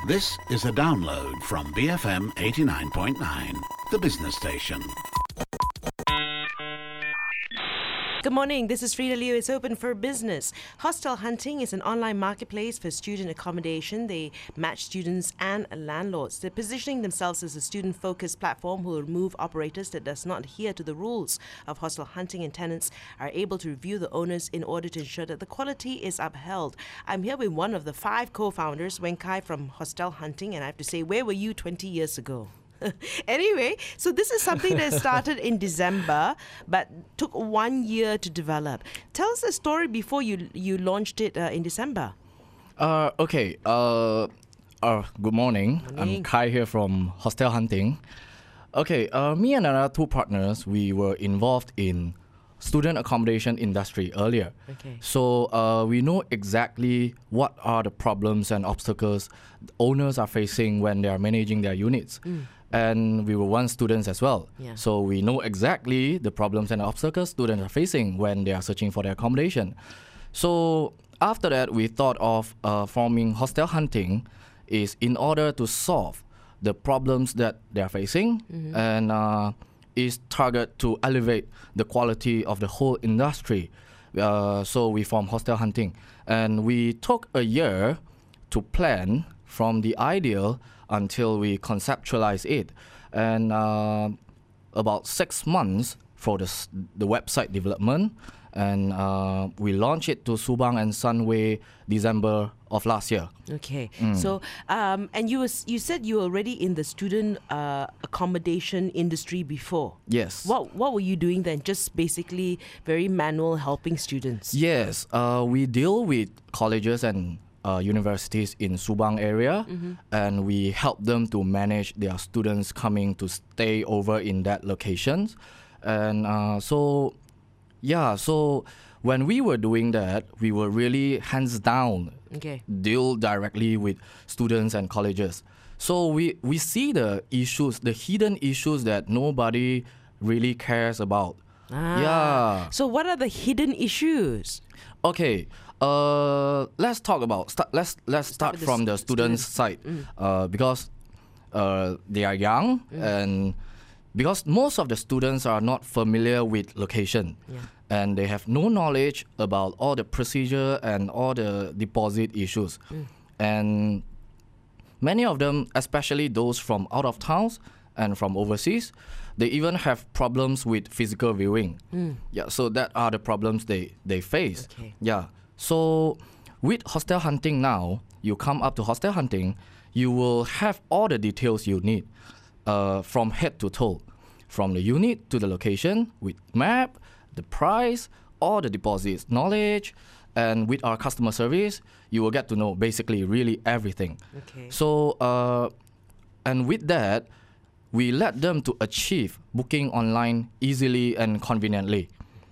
This is a download from BFM 89.9, the business station. Good morning, this is Frida Liu. It's open for business. Hostel Hunting is an online marketplace for student accommodation. They match students and landlords. They're positioning themselves as a student-focused platform who will remove operators that does not adhere to the rules of hostel hunting, and tenants are able to review the owners in order to ensure that the quality is upheld. I'm here with one of the 5 co-founders, Wen Kai from Hostel Hunting, and I have to say, where were you 20 years ago? Anyway, so this is something that started in December but took 1 year to develop. Tell us the story before you launched it in December. Good morning. I'm Kai here from Hostel Hunting. Me and another 2 partners, we were involved in student accommodation industry earlier. So we know exactly what are the problems and obstacles owners are facing when they are managing their units. And we were once students as well. So we know exactly the problems and obstacles students are facing when they are searching for their accommodation. So after that, we thought of forming Hostel Hunting is in order to solve the problems that they are facing and is target to elevate the quality of the whole industry. So we formed Hostel Hunting, and we took a year to plan from the ideal until we conceptualize it, and about 6 months for the website development, and we launched it to Subang and Sunway December of last year. So and you said you were already in the student accommodation industry before. Yes. What were you doing then? Just basically very manual, helping students? Yes, we deal with colleges and universities in Subang area, and we help them to manage their students coming to stay over in that locations. And so when we were doing that, we were really hands down deal directly with students and colleges. So we see the issues, the hidden issues that nobody really cares about. So what are the hidden issues? Let's talk about let's start from the students' side, because they are young, and because most of the students are not familiar with location, and they have no knowledge about all the procedure and all the deposit issues, and many of them, especially those from out of towns and from overseas, they even have problems with physical viewing. So that are the problems they face. So with Hostel Hunting now, you come up to Hostel Hunting, you will have all the details you need from head to toe, from the unit to the location, with map, the price, all the deposits, knowledge, and with our customer service, you will get to know basically really everything. So and with that, we let them to achieve booking online easily and conveniently.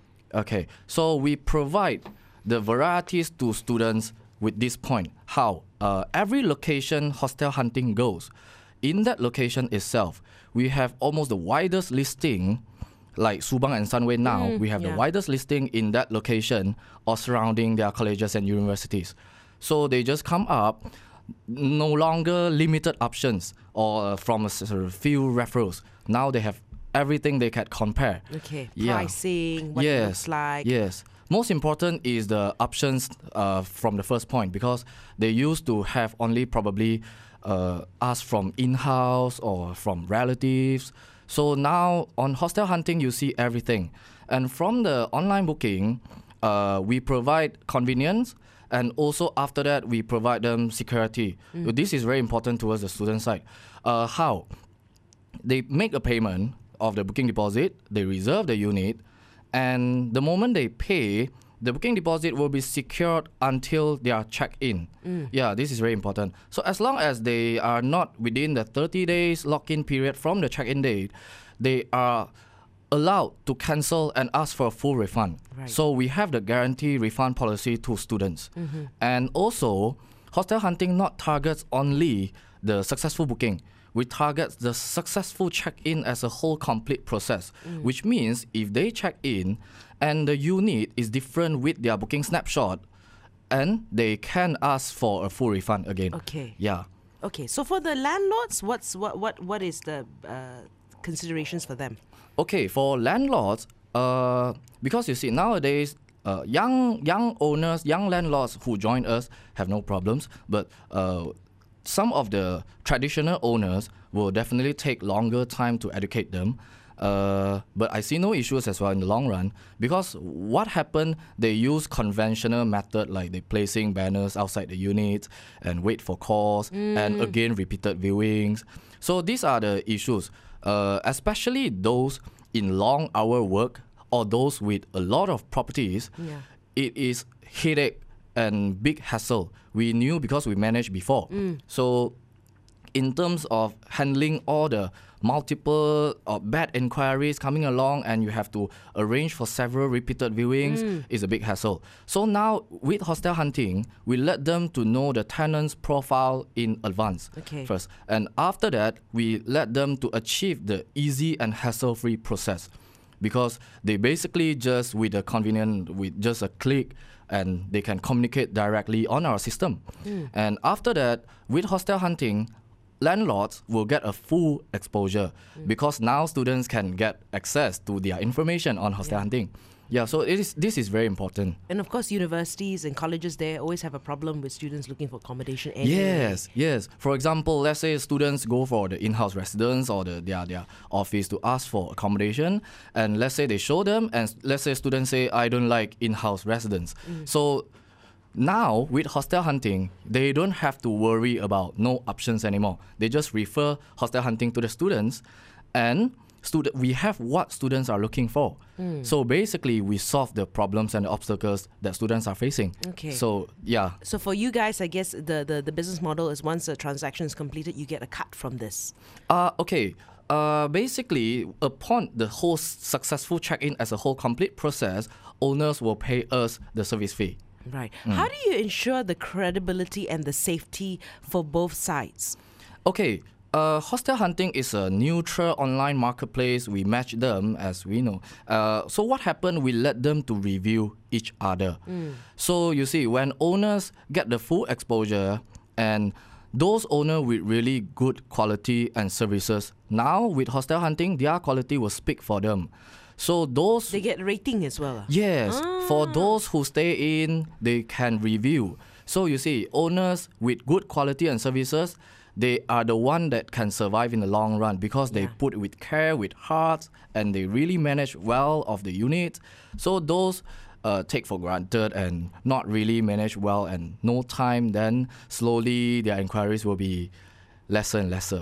So we provide the varieties to students with this point. How? Every location Hostel Hunting goes, in that location itself, we have almost the widest listing, like Subang and Sunway now, we have the widest listing in that location or surrounding their colleges and universities. So they just come up, no longer limited options or from a few referrals. Now they have everything they can compare. Pricing, what it looks like. Most important is the options from the first point, because they used to have only probably ask from in-house or from relatives. So now on Hostel Hunting, you see everything. And from the online booking, we provide convenience, and also after that, we provide them security. This is very important towards the student side. How? They make a payment of the booking deposit, they reserve the unit, and the moment they pay, the booking deposit will be secured until they are checked in. This is very important. So as long as they are not within the 30 days lock-in period from the check-in date, they are allowed to cancel and ask for a full refund. So we have the guarantee refund policy to students. And also, Hostel Hunting not targets only the successful booking. We target the successful check-in as a whole complete process, which means if they check in and the unit is different with their booking snapshot, and they can ask for a full refund again. Okay, so for the landlords, what is the considerations for them? Okay, for landlords, because you see nowadays, young owners, young landlords who join us have no problems, but some of the traditional owners will definitely take longer time to educate them. But I see no issues as well in the long run, because what happened, they use conventional method like they placing banners outside the units and wait for calls and again repeated viewings. So these are the issues, especially those in long hour work or those with a lot of properties. It is headache and big hassle. We knew because we managed before. So in terms of handling all the multiple bad inquiries coming along, and you have to arrange for several repeated viewings, is a big hassle. So now with hostel hunting, we let them to know the tenant's profile in advance first, and after that we let them to achieve the easy and hassle-free process, because they basically just with just a click, and they can communicate directly on our system. And after that, with hostel hunting, landlords will get a full exposure, because now students can get access to their information on hostel hunting. So this is very important. And of course, universities and colleges there always have a problem with students looking for accommodation anyway. Yes. For example, let's say students go for the in-house residence or their office to ask for accommodation, and let's say they show them, and let's say students say, I don't like in-house residence. So now with hostel hunting, they don't have to worry about no options anymore. They just refer hostel hunting to the students, and we have what students are looking for. So basically, we solve the problems and the obstacles that students are facing. So So for you guys, I guess the business model is once a transaction is completed, you get a cut from this. Basically, upon the whole successful check-in as a whole complete process, owners will pay us the service fee. Right. How do you ensure the credibility and the safety for both sides? Okay. Hostel hunting is a neutral online marketplace. We match them, as we know. So what happened? We let them to review each other. So you see, when owners get the full exposure, and those owners with really good quality and services, now with hostel hunting, their quality will speak for them. So they get rating as well. Yes. For those who stay in, they can review. So you see, owners with good quality and services, they are the one that can survive in the long run, because they put with care, with heart, and they really manage well of the unit. So those take for granted and not really manage well and no time, then slowly their inquiries will be lesser and lesser.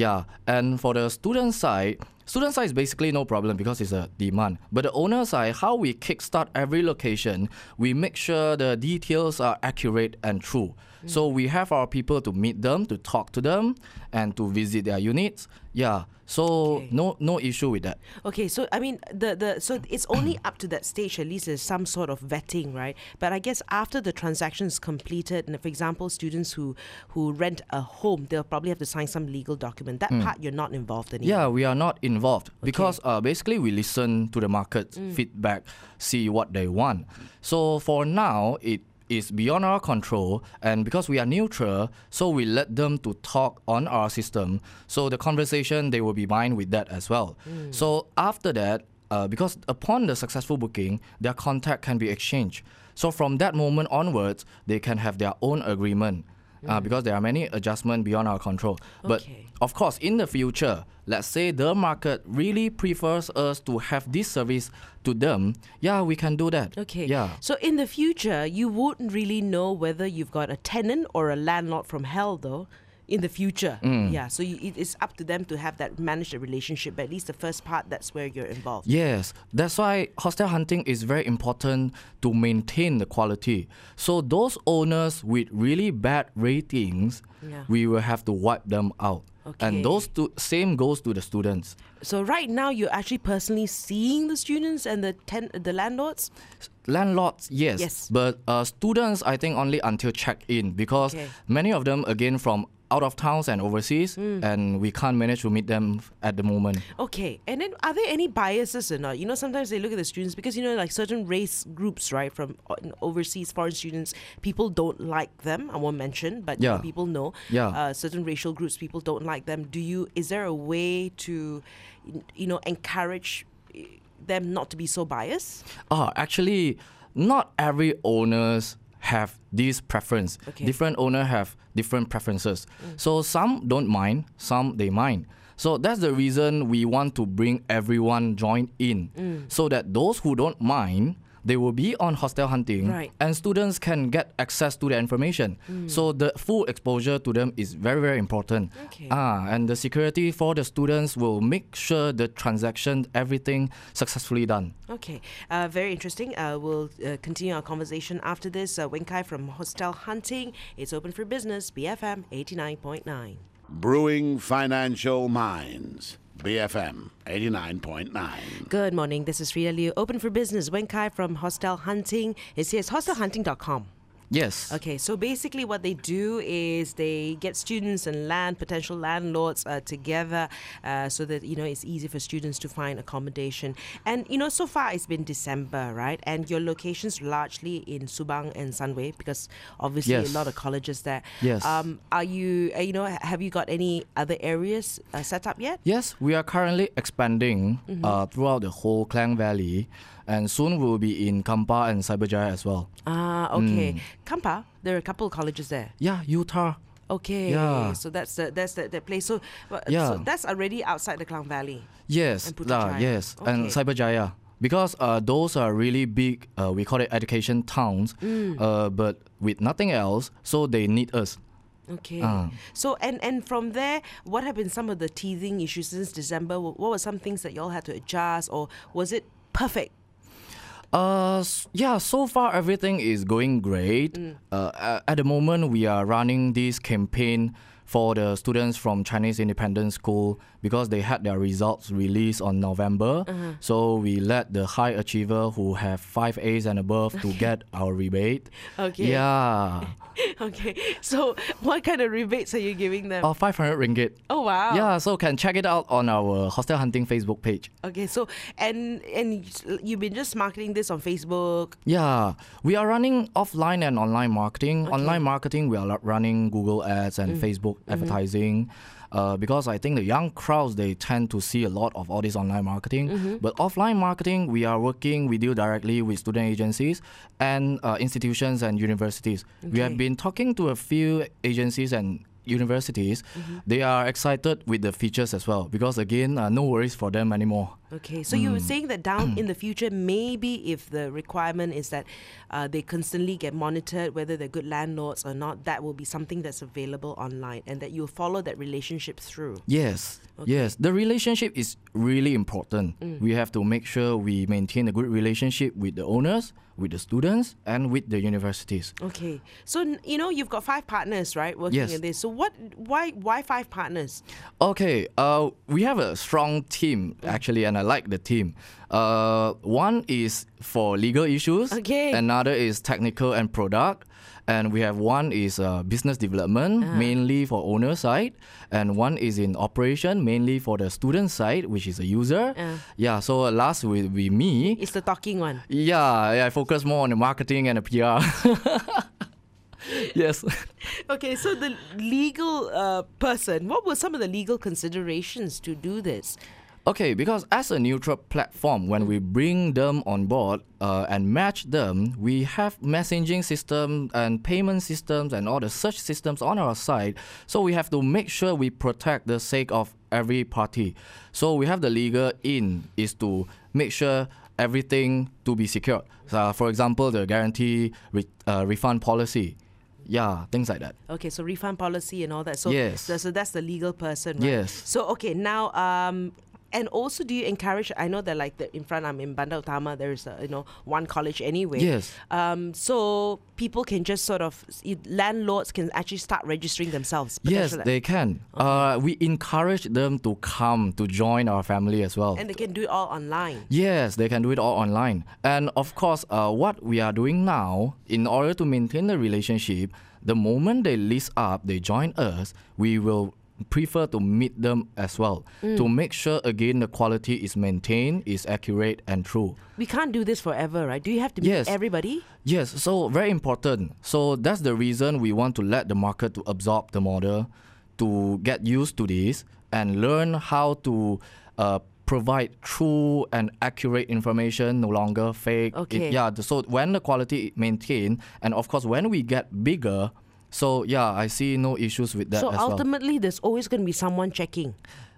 And for the student side is basically no problem, because it's a demand. But the owner side, how we kickstart every location, we make sure the details are accurate and true. So we have our people to meet them, to talk to them, and to visit their units. So no issue with that. Okay, so I mean, so it's only up to that stage, at least there's some sort of vetting, right? But I guess after the transaction is completed, and for example, students who rent a home, they'll probably have to sign some legal document. That part you're not involved in. We are not involved, because basically we listen to the market feedback, see what they want. So for now, it is beyond our control, and because we are neutral, so we let them to talk on our system. So the conversation, they will be fine with that as well. So after that, because upon the successful booking, their contact can be exchanged. So from that moment onwards, they can have their own agreement, because there are many adjustments beyond our control. But of course, in the future, let's say the market really prefers us to have this service to them, we can do that. So in the future, you wouldn't really know whether you've got a tenant or a landlord from hell, though. In the future, so it's up to them to have that manage the relationship. But at least the first part, that's where you're involved. Yes, that's why hostel hunting is very important to maintain the quality. So those owners with really bad ratings, we will have to wipe them out. And those same goes to the students. So right now, you're actually personally seeing the students and the landlords? Landlords, yes. But students, I think only until check-in, because many of them, again, from out of towns and overseas, and we can't manage to meet them at the moment. Okay, and then are there any biases or not? You know, sometimes they look at the students because, you know, like certain race groups, right, from overseas foreign students, people don't like them. I won't mention, but you know, people know. Certain racial groups, people don't like them. Is there a way to, you know, encourage them not to be so biased? Actually, not every owners have this preference. Okay. Different owner have different preferences. So some don't mind, some they mind. So that's the reason we want to bring everyone join in, so that those who don't mind, they will be on hostel hunting, right, and students can get access to the information. So the full exposure to them is very, very important. Okay. And the security for the students will make sure the transaction, everything successfully done. Okay, very interesting. We'll continue our conversation after this. Wen Kai from Hostel Hunting. It's open for business, BFM 89.9. Brewing financial minds. BFM 89.9. Good morning. This is Frida Liu. Open for business. Wen Kai from Hostel Hunting. It says hostelhunting.com. Yes. Okay, so basically what they do is they get students and potential landlords together so that, you know, it's easy for students to find accommodation. And, you know, so far it's been December, right? And your location's largely in Subang and Sunway because obviously a lot of colleges there. Yes. Are you, have you got any other areas set up yet? Yes, we are currently expanding throughout the whole Klang Valley. And soon we'll be in Kampa and Cyberjaya as well. Okay. Kampa, there are a couple of colleges there. Yeah, Utah. Okay. Yeah. So that's the place. So that's already outside the Klang Valley. Yes. And Putrajaya. Yes. Okay. And Cyberjaya. Because those are really big, we call it education towns, but with nothing else, so they need us. Okay. So and from there, what have been some of the teething issues since December? What were some things that y'all had to adjust, or was it perfect? So far everything is going great. At the moment, we are running this campaign for the students from Chinese Independent School because they had their results released on November. So we let the high achiever who have 5 A's and above to get our rebate. Okay. Yeah. Okay. So what kind of rebates are you giving them? 500 ringgit. Oh, wow. Yeah, so can check it out on our Hostel Hunting Facebook page. Okay, so and you've been just marketing this on Facebook? Yeah, we are running offline and online marketing. Okay. Online marketing, we are running Google Ads and Facebook advertising. Because I think the young crowds, they tend to see a lot of all this online marketing. But offline marketing, we deal directly with student agencies and institutions and universities. Okay. We have been talking to a few agencies and universities. They are excited with the features as well because, again, no worries for them anymore. Okay, so you were saying that down in the future, maybe if the requirement is that they constantly get monitored, whether they're good landlords or not, that will be something that's available online and that you'll follow that relationship through. Yes, okay. Yes. The relationship is really important. We have to make sure we maintain a good relationship with the owners, with the students, and with the universities. Okay, so you've got 5 partners, right, working in this. So why 5 partners? Okay, we have a strong team actually, and I like the team. One is for legal issues. Okay. Another is technical and product. And we have one is business development, mainly for owner side. And one is in operation, mainly for the student side, which is a user. Yeah, so last will be me. It's the talking one. Yeah, I focus more on the marketing and the PR. Yes. Okay, so the legal person, what were some of the legal considerations to do this? Okay, because as a neutral platform, when we bring them on board and match them, we have messaging system and payment systems and all the search systems on our side. So we have to make sure we protect the sake of every party. So we have the legal is to make sure everything to be secured. For example, the guarantee refund policy. Yeah, things like that. Okay, so refund policy and all that. So, yes. So that's the legal person, right? Yes. So, okay, now... and also, do you encourage? I know that, in front, I'm in Bandar Utama. There's one college anyway. Yes. So people can just sort of landlords can actually start registering themselves. Yes, they can. Okay. We encourage them to come to join our family as well. And they can do it all online. Yes, they can do it all online. And of course, what we are doing now, in order to maintain the relationship, the moment they list up, they join us, we will prefer to meet them as well to make sure again the quality is maintained, is accurate and true. We can't do this forever, right? Do you have to meet everybody? Yes, so very important. So that's the reason we want to let the market to absorb the model, to get used to this and learn how to provide true and accurate information, no longer fake. Okay. So when the quality maintained, and of course when we get bigger, so I see no issues with that so as well. So ultimately, there's always going to be someone checking.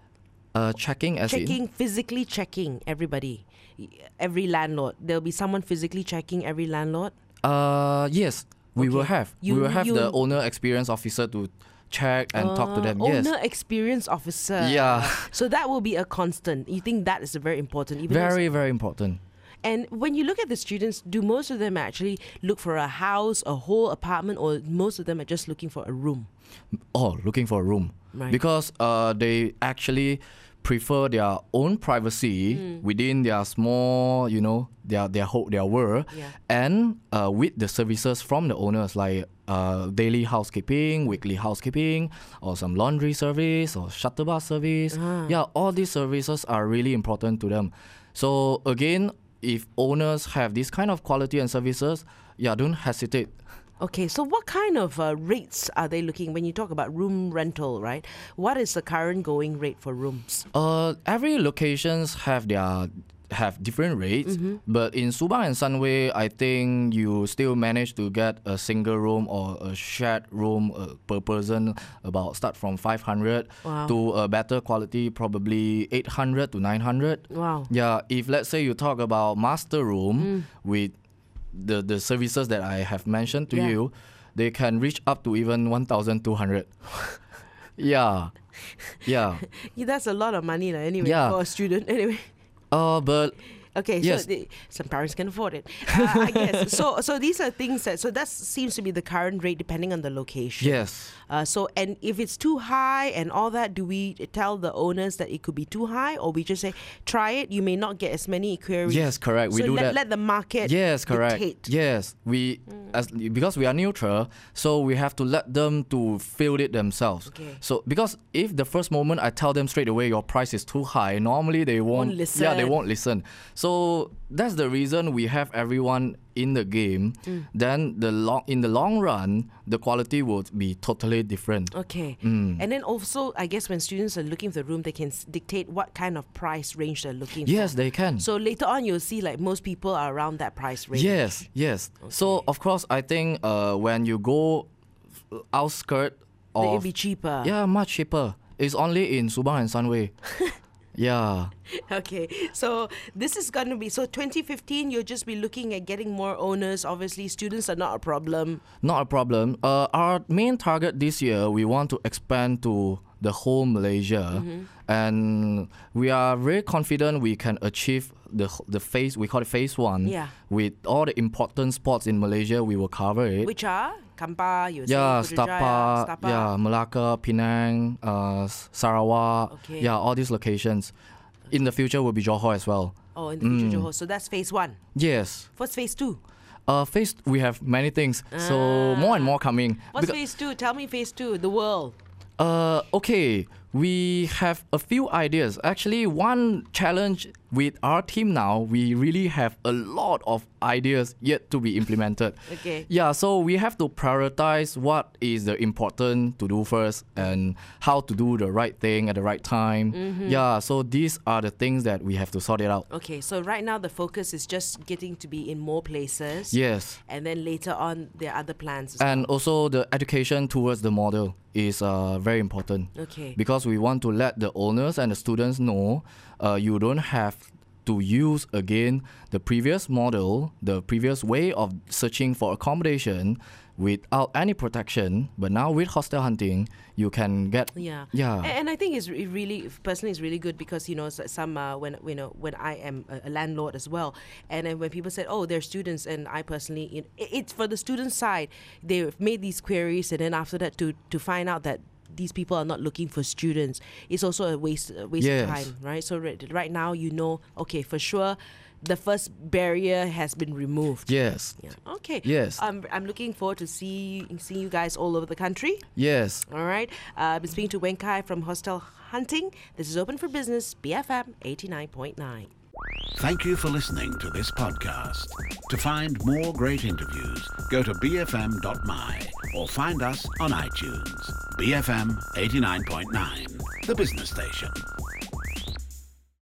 Physically checking everybody, every landlord. There'll be someone physically checking every landlord. Yes, we will have. We will have the owner experience officer to check and talk to them. Owner experience officer. Yeah. So that will be a constant. You think that is very important? Very, very important. And when you look at the students, do most of them actually look for a house, a whole apartment, or most of them are just looking for a room? Oh, looking for a room. Right. Because they actually prefer their own privacy within their small, their world, and with the services from the owners like daily housekeeping, weekly housekeeping, or some laundry service or shuttle bus service. All these services are really important to them. So again, if owners have this kind of quality and services, don't hesitate. Okay, so what kind of rates are they looking when you talk about room rental, right? What is the current going rate for rooms? Every locations have different rates, but in Subang and Sunway, I think you still manage to get a single room or a shared room per person start from 500 to a better quality, probably 800 to 900. Wow. Yeah, if let's say you talk about master room with the services that I have mentioned to you, they can reach up to even 1,200. That's a lot of money anyway for a student anyway. But okay, yes. So some parents can afford it, I guess. So these are things that seems to be the current rate depending on the location. Yes. And if it's too high and all that, do we tell the owners that it could be too high, or we just say try it? You may not get as many queries. Yes, correct. We do that. Let the market. Yes, correct. dictate. Yes, because we are neutral, so we have to let them to feel it themselves. Okay. So because if the first moment I tell them straight away your price is too high, normally they won't listen. Yeah, they won't listen. So that's the reason we have everyone in the game. Then in the long run, the quality will be totally different. Okay. And then also, I guess when students are looking for the room, they can dictate what kind of price range they're looking for. Yes, they can. So later on, you'll see like most people are around that price range. Yes. Okay. So of course, I think when you go outskirt of, it'll be cheaper. Yeah, much cheaper. It's only in Subang and Sunway. Yeah. Okay, so this is going to be, 2015, you'll just be looking at getting more owners. Obviously, students are not a problem. Not a problem. Our main target this year, we want to expand to the whole Malaysia. And we are very confident we can achieve the phase, we call it phase 1. Yeah. With all the important spots in Malaysia, we will cover it. Which are? Kampar, you say, Stapa, Melaka, Penang, Sarawak, all these locations. In the future will be Johor as well. Oh, in the future Johor. So that's phase 1. Yes. What's phase 2? We have many things, so more and more coming. What's phase 2? Tell me phase 2, the world. Okay, we have a few ideas. Actually, one challenge with our team now, we really have a lot of ideas yet to be implemented. Okay. Yeah, so we have to prioritize what is the important to do first and how to do the right thing at the right time. Yeah, so these are the things that we have to sort it out. Okay, so right now the focus is just getting to be in more places. Yes. And then later on, there are other plans as And well. also the education towards the model is very important. Okay. Because we want to let the owners and the students know you don't have to use again the previous model, the previous way of searching for accommodation without any protection. But now with hostel hunting, you can get And I think it's really good because some when I am a landlord as well, and then when people said, oh, they're students, and I personally, it's for the student side, they've made these queries, and then after that to find out that these people are not looking for students, it's also a waste of time, right? So right now, okay, for sure, the first barrier has been removed. Yes. Yeah. Okay. Yes. I'm looking forward to see you guys all over the country. Yes. All right. I've been speaking to Wen Kai from Hostel Hunting. This is Open for Business, BFM 89.9. Thank you for listening to this podcast. To find more great interviews, go to bfm.my or find us on iTunes. BFM 89.9, the business station.